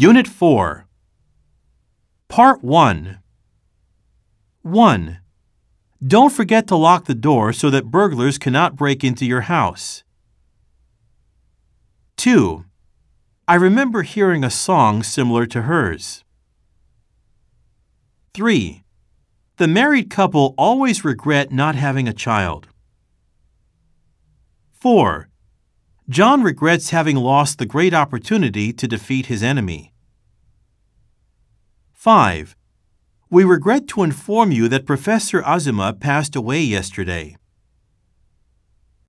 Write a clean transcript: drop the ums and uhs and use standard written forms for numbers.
Unit 4. Part 1. 1. Don't forget to lock the door so that burglars cannot break into your house. 2. I remember hearing a song similar to hers. 3. The married couple always regret not having a child. 4. John regrets having lost the great opportunity to defeat his enemy. 5. We regret to inform you that Professor Azuma passed away yesterday.